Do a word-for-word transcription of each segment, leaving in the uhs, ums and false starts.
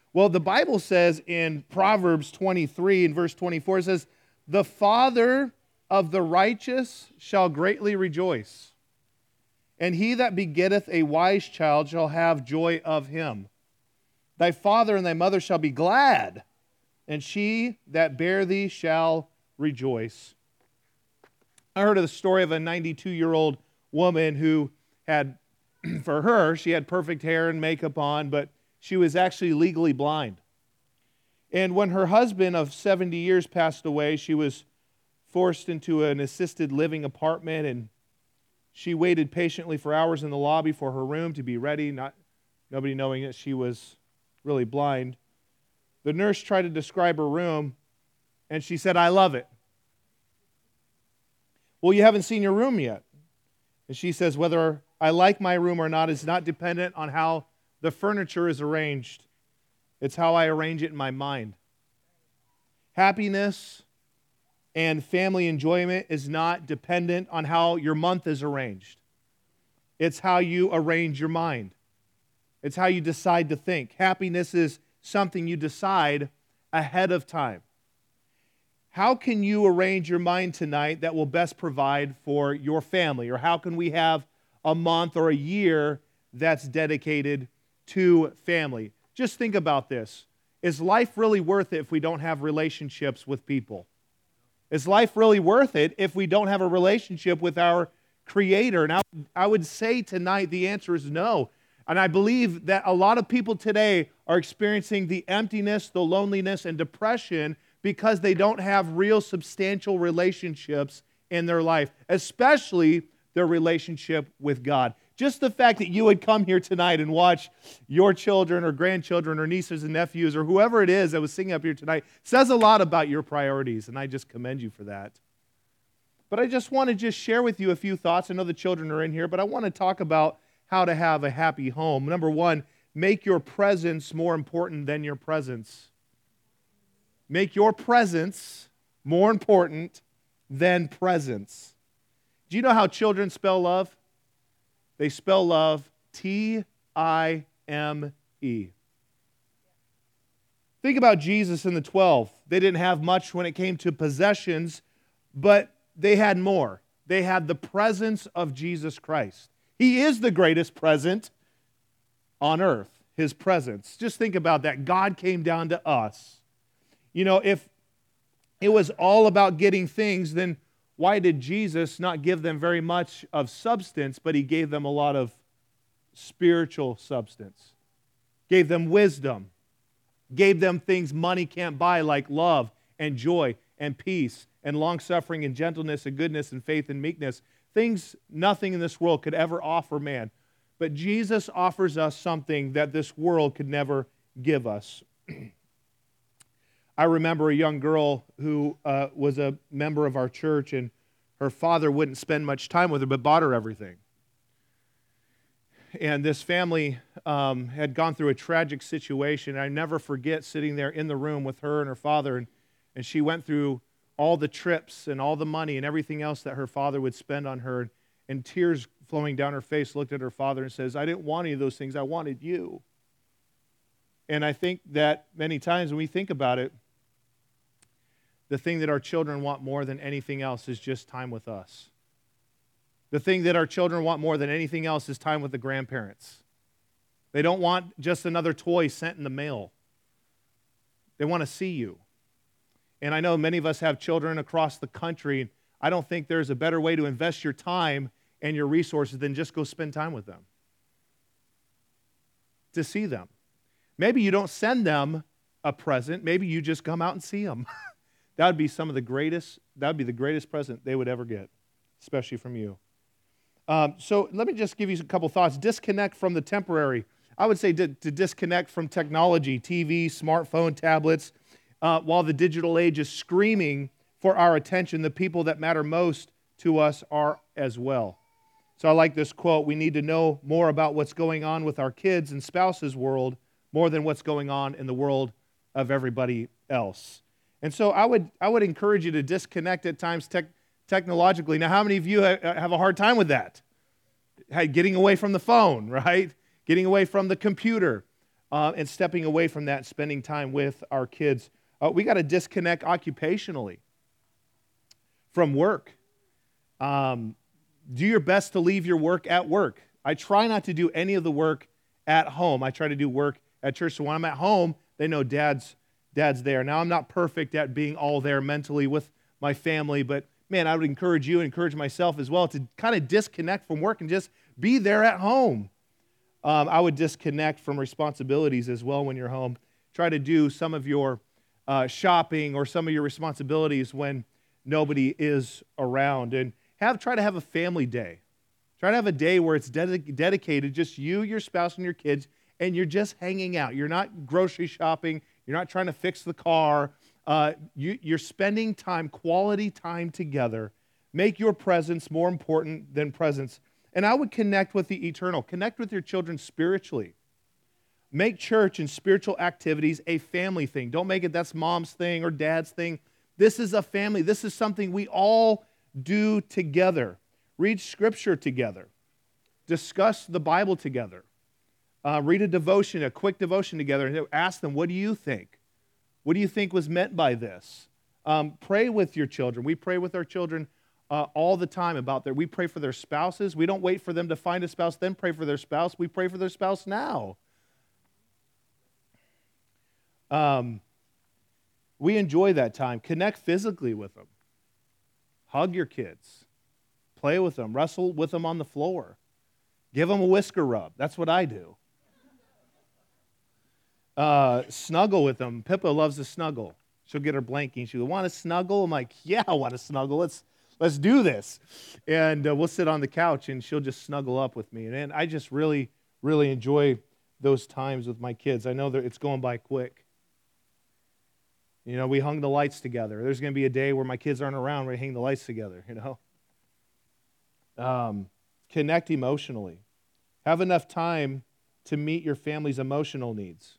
Well, the Bible says in Proverbs twenty-three, in verse twenty-four, it says, "The father of the righteous shall greatly rejoice, and he that begetteth a wise child shall have joy of him. Thy father and thy mother shall be glad, and she that bare thee shall rejoice." I heard of the story of a ninety-two-year-old woman who had, for her, she had perfect hair and makeup on, but she was actually legally blind. And when her husband of seventy years passed away, she was forced into an assisted living apartment, and she waited patiently for hours in the lobby for her room to be ready, not nobody knowing that she was really blind. The nurse tried to describe her room, and she said, "I love it." "Well, you haven't seen your room yet." And she says, "Whether I like my room or not is not dependent on how the furniture is arranged. It's how I arrange it in my mind." Happiness and family enjoyment is not dependent on how your month is arranged. It's how you arrange your mind. It's how you decide to think. Happiness is something you decide ahead of time. How can you arrange your mind tonight that will best provide for your family? Or how can we have a month or a year that's dedicated to family? Just think about this. Is life really worth it if we don't have relationships with people? Is life really worth it if we don't have a relationship with our Creator? And I, I would say tonight the answer is no. And I believe that a lot of people today are experiencing the emptiness, the loneliness, and depression because they don't have real substantial relationships in their life, especially their relationship with God. Just the fact that you would come here tonight and watch your children or grandchildren or nieces and nephews or whoever it is that was singing up here tonight says a lot about your priorities, and I just commend you for that. But I just want to just share with you a few thoughts. I know the children are in here, but I want to talk about how to have a happy home. Number one, make your presence more important than your presence. Make your presence more important than presence. Do you know how children spell love? They spell love T I M E. Think about Jesus and the twelve. They didn't have much when it came to possessions, but they had more. They had the presence of Jesus Christ. He is the greatest present on earth, His presence. Just think about that. God came down to us. You know, if it was all about getting things, then why did Jesus not give them very much of substance, but He gave them a lot of spiritual substance? Gave them wisdom. Gave them things money can't buy, like love and joy and peace and long-suffering and gentleness and goodness and faith and meekness. Things nothing in this world could ever offer man. But Jesus offers us something that this world could never give us. I remember a young girl who uh, was a member of our church, and her father wouldn't spend much time with her, but bought her everything. And this family um, had gone through a tragic situation. I never forget sitting there in the room with her and her father, and, and she went through all the trips and all the money and everything else that her father would spend on her, and tears flowing down her face, looked at her father and says, "I didn't want any of those things, I wanted you." And I think that many times when we think about it, the thing that our children want more than anything else is just time with us. The thing that our children want more than anything else is time with the grandparents. They don't want just another toy sent in the mail. They want to see you. And I know many of us have children across the country. I don't think there's a better way to invest your time and your resources than just go spend time with them. To see them. Maybe you don't send them a present. Maybe you just come out and see them. That would be some of the greatest, that would be the greatest present they would ever get, especially from you. Um, so let me just give you a couple thoughts. Disconnect from the temporary. I would say to, to disconnect from technology, T V, smartphone, tablets. Uh, while the digital age is screaming for our attention, the people that matter most to us are as well. So I like this quote: "We need to know more about what's going on with our kids' and spouses' world more than what's going on in the world of everybody else." And so I would I would encourage you to disconnect at times tech, technologically. Now, how many of you ha- have a hard time with that? Hey, getting away from the phone, right? Getting away from the computer. uh, and stepping away from that and spending time with our kids. Uh, we got to disconnect occupationally from work. Um, do your best to leave your work at work. I try not to do any of the work at home. I try to do work at church. So when I'm at home, they know dad's dad's there. Now, I'm not perfect at being all there mentally with my family, but man, I would encourage you and encourage myself as well to kind of disconnect from work and just be there at home. Um, I would disconnect from responsibilities as well when you're home. Try to do some of your uh, shopping or some of your responsibilities when nobody is around. And have try to have a family day. Try to have a day where it's ded- dedicated, just you, your spouse, and your kids, and you're just hanging out. You're not grocery shopping. You're not trying to fix the car. Uh, you, you're spending time, quality time together. Make your presence more important than presence. And I would connect with the eternal. Connect with your children spiritually. Make church and spiritual activities a family thing. Don't make it that's mom's thing or dad's thing. This is a family. This is something we all do together. Read Scripture together. Discuss the Bible together. Uh, read a devotion, a quick devotion together, and ask them, what do you think? What do you think was meant by this? Um, pray with your children. We pray with our children uh, all the time about their, we pray for their spouses. We don't wait for them to find a spouse, then pray for their spouse. We pray for their spouse now. Um, we enjoy that time. Connect physically with them. Hug your kids. Play with them. Wrestle with them on the floor. Give them a whisker rub. That's what I do. Uh, snuggle with them. Pippa loves to snuggle. She'll get her blankie and she'll want to snuggle? I'm like, yeah, I want to snuggle. Let's let's do this. And uh, we'll sit on the couch and she'll just snuggle up with me. And I just really, really enjoy those times with my kids. I know that it's going by quick. You know, we hung the lights together. There's going to be a day where my kids aren't around where we hang the lights together, you know. Um, connect emotionally. Have enough time to meet your family's emotional needs.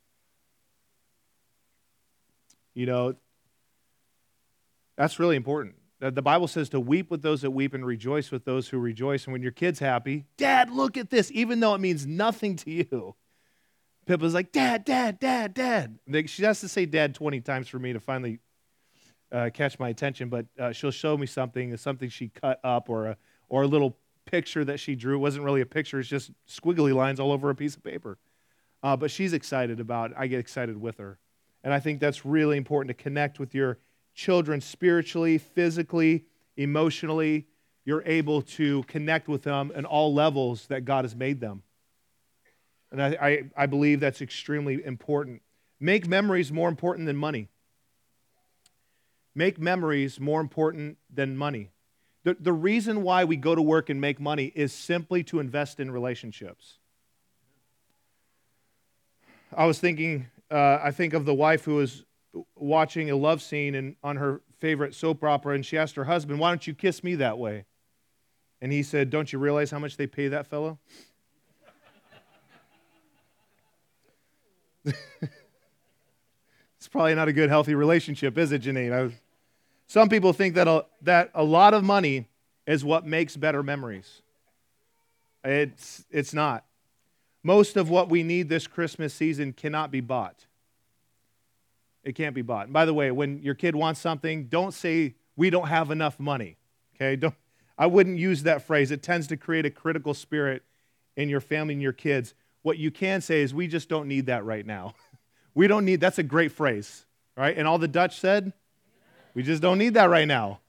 You know, that's really important. The Bible says to weep with those that weep and rejoice with those who rejoice. And when your kid's happy, Dad, look at this, even though it means nothing to you. Pippa's like, Dad, Dad, Dad, Dad. She has to say Dad twenty times for me to finally uh, catch my attention, but uh, she'll show me something, something she cut up or a, or a little picture that she drew. It wasn't really a picture, it's just squiggly lines all over a piece of paper. Uh, but she's excited about it. I get excited with her. And I think that's really important to connect with your children spiritually, physically, emotionally. You're able to connect with them in all levels that God has made them. And I, I, I believe that's extremely important. Make memories more important than money. Make memories more important than money. The, the reason why we go to work and make money is simply to invest in relationships. I was thinking, uh, I think of the wife who was watching a love scene in, on her favorite soap opera, and she asked her husband, why don't you kiss me that way? And he said, don't you realize how much they pay that fellow? It's probably not a good, healthy relationship, is it, Janine? I was, some people think that a, that a lot of money is what makes better memories. It's, it's not. Most of what we need this Christmas season cannot be bought. It can't be bought. And by the way, when your kid wants something, don't say, we don't have enough money. Okay? Don't, I wouldn't use that phrase. It tends to create a critical spirit in your family and your kids. What you can say is, we just don't need that right now. We don't need, that's a great phrase, right? And all the Dutch said, we just don't need that right now.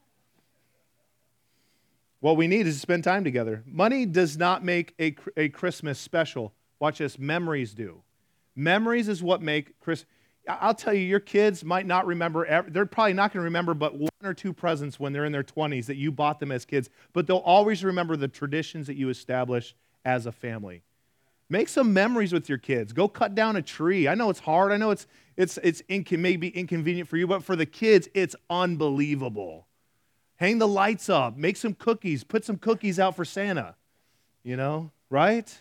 What we need is to spend time together. Money does not make a, a Christmas special. Watch this, memories do. Memories is what make Christmas. I'll tell you, your kids might not remember, they're probably not going to remember but one or two presents when they're in their twenties that you bought them as kids, but they'll always remember the traditions that you established as a family. Make some memories with your kids. Go cut down a tree. I know it's hard. I know it's it's it's inc- maybe inconvenient for you, but for the kids, it's unbelievable. Hang the lights up. Make some cookies. Put some cookies out for Santa. You know, right?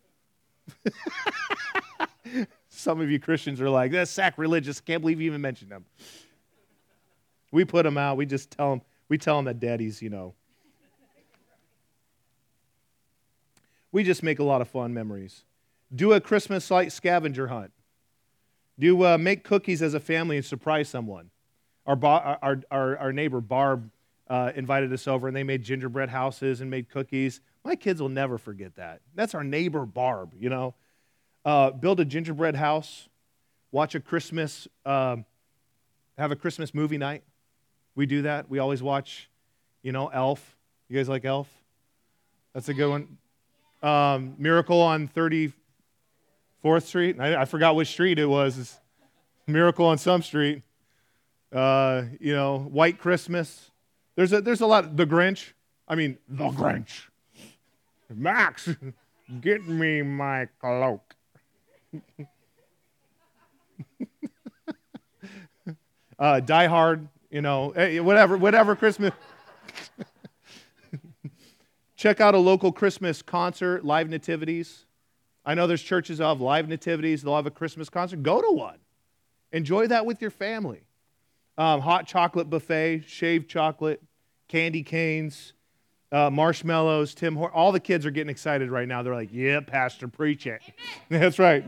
Some of you Christians are like, that's sacrilegious. Can't believe you even mentioned them. We put them out. We just tell them, we tell them that daddy's, you know. We just make a lot of fun memories. Do a Christmas light scavenger hunt. Do uh, make cookies as a family and surprise someone. Our, our, our, our neighbor Barb uh, invited us over, and they made gingerbread houses and made cookies. My kids will never forget that. That's our neighbor Barb, you know. Uh, build a gingerbread house, watch a Christmas, um, have a Christmas movie night. We do that. We always watch, you know, Elf. You guys like Elf? That's a good one. Um, Miracle on thirty-fourth Street. I, I forgot which street it was. It's Miracle on some street. Uh, you know, White Christmas. There's a there's a lot. The Grinch. I mean, The Grinch. Max, get me my cloak. uh, Die Hard. You know, whatever whatever Christmas. Check out a local Christmas concert, live nativities. I know there's churches that have live nativities. They'll have a Christmas concert. Go to one. Enjoy that with your family. Um, hot chocolate buffet, shaved chocolate, candy canes, uh, marshmallows, Tim Hortons. All the kids are getting excited right now. They're like, yeah, Pastor, preach it. That's right.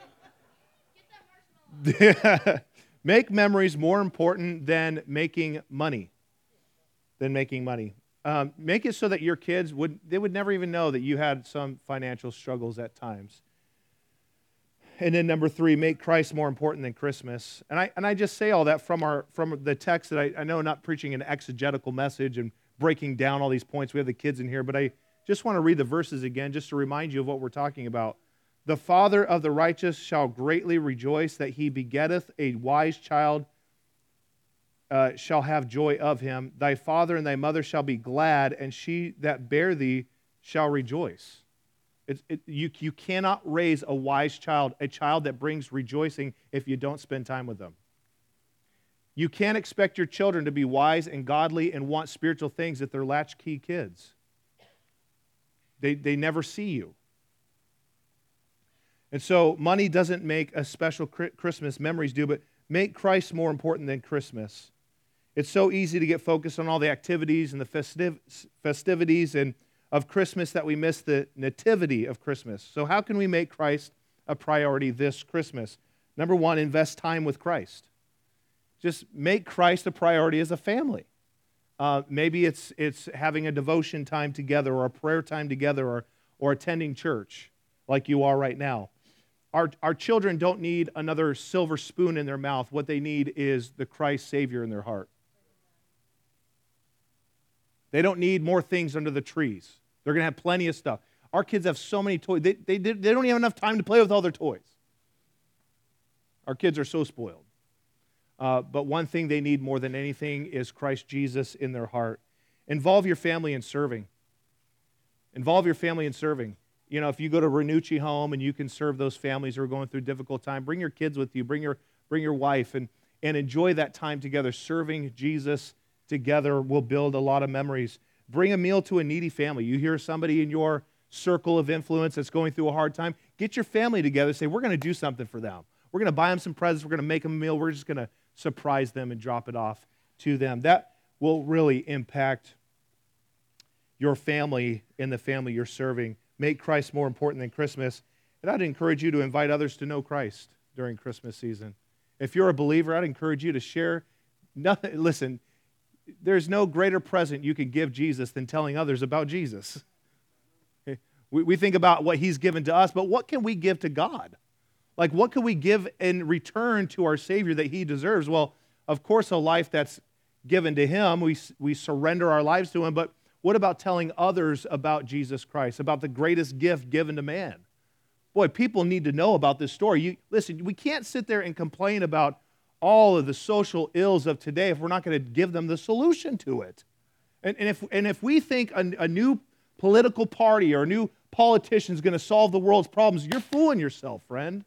Make memories more important than making money. Than making money. Um, make it so that your kids would, they would never even know that you had some financial struggles at times. And then number three, make Christ more important than Christmas. And I and I just say all that from our from the text that I, I know I'm not preaching an exegetical message and breaking down all these points. We have the kids in here, but I just want to read the verses again just to remind you of what we're talking about. The father of the righteous shall greatly rejoice that he begetteth a wise child. Uh, shall have joy of him. Thy father and thy mother shall be glad, and she that bare thee shall rejoice. It, it, you, you cannot raise a wise child, a child that brings rejoicing, if you don't spend time with them. You can't expect your children to be wise and godly and want spiritual things if they're latchkey kids. They, they never see you. And so money doesn't make a special Christmas, memories do, but make Christ more important than Christmas. It's so easy to get focused on all the activities and the festiv- festivities and of Christmas that we miss the nativity of Christmas. So how can we make Christ a priority this Christmas? Number one, invest time with Christ. Just make Christ a priority as a family. Uh, maybe it's it's having a devotion time together or a prayer time together or, or attending church like you are right now. Our, our children don't need another silver spoon in their mouth. What they need is the Christ Savior in their heart. They don't need more things under the trees. They're going to have plenty of stuff. Our kids have so many toys. They, they, they don't even have enough time to play with all their toys. Our kids are so spoiled. Uh, but one thing they need more than anything is Christ Jesus in their heart. Involve your family in serving. Involve your family in serving. You know, if you go to Renucci Home and you can serve those families who are going through a difficult time, bring your kids with you, bring your, bring your wife, and, and enjoy that time together. Serving Jesus together will build a lot of memories. Bring a meal to a needy family. You hear somebody in your circle of influence that's going through a hard time, get your family together. Say, we're going to do something for them. We're going to buy them some presents. We're going to make them a meal. We're just going to surprise them and drop it off to them. That will really impact your family and the family you're serving. Make Christ more important than Christmas. And I'd encourage you to invite others to know Christ during Christmas season. If you're a believer, I'd encourage you to share. Nothing. Listen, there's no greater present you could give Jesus than telling others about Jesus. We, we think about what he's given to us, but what can we give to God? Like, what can we give in return to our Savior that he deserves? Well, of course, a life that's given to him. We, we surrender our lives to him, but what about telling others about Jesus Christ, about the greatest gift given to man? Boy, people need to know about this story. You, listen, we can't sit there and complain about all of the social ills of today if we're not going to give them the solution to it. And, and, if, and if we think a, a new political party or a new politician is going to solve the world's problems, you're fooling yourself, friend.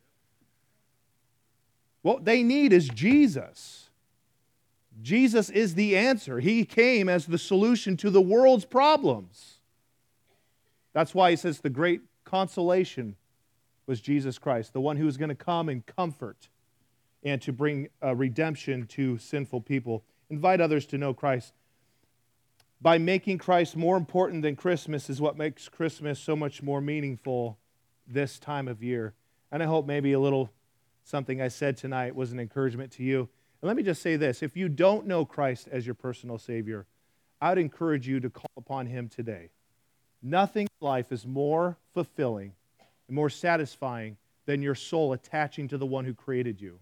What they need is Jesus. Jesus is the answer. He came as the solution to the world's problems. That's why he says the great consolation was Jesus Christ, the one who was going to come and comfort and to bring uh, redemption to sinful people. Invite others to know Christ. By making Christ more important than Christmas is what makes Christmas so much more meaningful this time of year. And I hope maybe a little something I said tonight was an encouragement to you. And let me just say this. If you don't know Christ as your personal Savior, I would encourage you to call upon Him today. Nothing in life is more fulfilling and more satisfying than your soul attaching to the one who created you.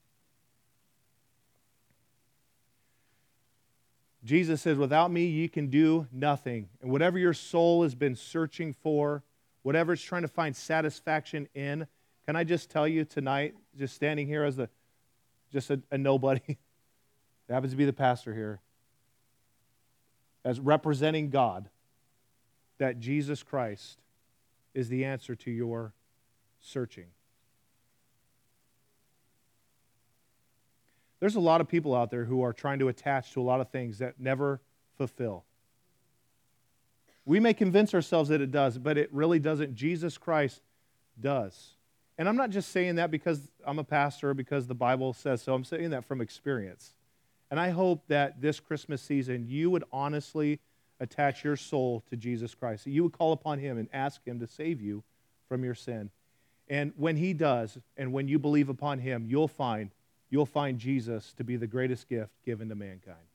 Jesus says, without me, you can do nothing. And whatever your soul has been searching for, whatever it's trying to find satisfaction in, can I just tell you tonight, just standing here as a, just a, a nobody, that happens to be the pastor here, as representing God, that Jesus Christ is the answer to your searching. There's a lot of people out there who are trying to attach to a lot of things that never fulfill. We may convince ourselves that it does, but it really doesn't. Jesus Christ does. And I'm not just saying that because I'm a pastor or because the Bible says so. I'm saying that from experience. And I hope that this Christmas season you would honestly attach your soul to Jesus Christ. That you would call upon Him and ask Him to save you from your sin. And when He does, and when you believe upon Him, you'll find You'll find Jesus to be the greatest gift given to mankind.